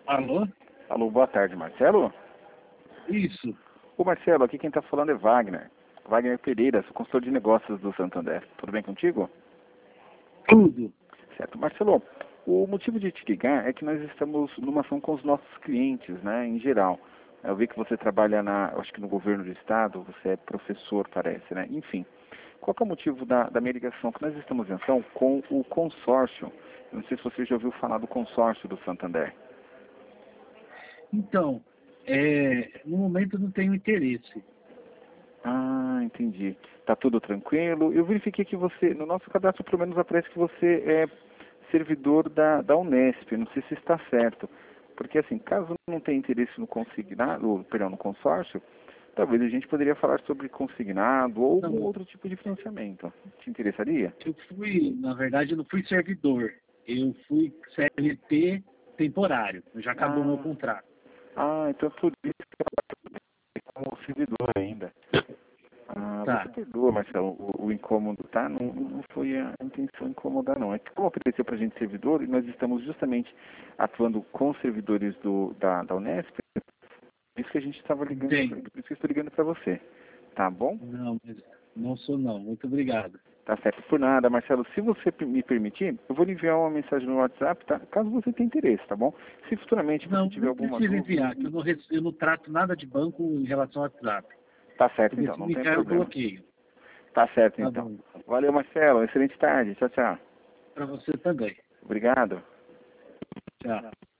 Alô? Alô, boa tarde, Marcelo. Isso, Ô, Marcelo, aqui quem está falando é Wagner. Wagner Pereira, sou consultor de negócios do Santander. Tudo bem contigo? tudo. Certo. Marcelo, o motivo de te ligar é que nós estamos numa ação com os nossos clientes, né, em geral. Eu vi que você trabalha acho que no governo do estado, você é professor, parece, né? Enfim, qual que é o motivo da minha ligação? Que nós estamos em ação com o consórcio. Eu não sei se você já ouviu falar do consórcio do Santander. Então, no momento eu não tenho interesse. Ah, entendi. Tá tudo tranquilo. Eu verifiquei que você, no nosso cadastro, pelo menos aparece que você é servidor da Unesp. Não sei se está certo. Porque, assim, caso não tenha interesse no consignado, perdão, no consórcio, talvez a gente poderia falar sobre consignado ou algum Não, outro tipo de financiamento. Te interessaria? na verdade, eu não fui servidor. Eu fui CLT temporário. Já acabou meu Ah, contrato. então é por isso que eu como servidor ainda. Ah, você Tá. perdoa, Marcelo, o incômodo, tá? Não foi a intenção incomodar, não. É que como apareceu para a gente servidor, e nós estamos justamente atuando com servidores da Unesp, por isso que a gente estava ligando, por Entendo. isso que eu estou ligando para você. Tá bom? Não, mas não sou não. Muito obrigado. Tá certo. Por nada, Marcelo. Se você me permitir, eu vou lhe enviar uma mensagem no WhatsApp, tá? Caso você tenha interesse, tá bom? Se futuramente você Não, tiver não alguma precisa dúvida, enviar, que eu não trato nada de banco em relação ao WhatsApp. tá certo Porque então, se não me tem enviar, eu problema. bloqueio. Tá certo Tá então. bom, então. Valeu, Marcelo. Excelente tarde. Tchau, tchau. Para você também. Obrigado. Tchau.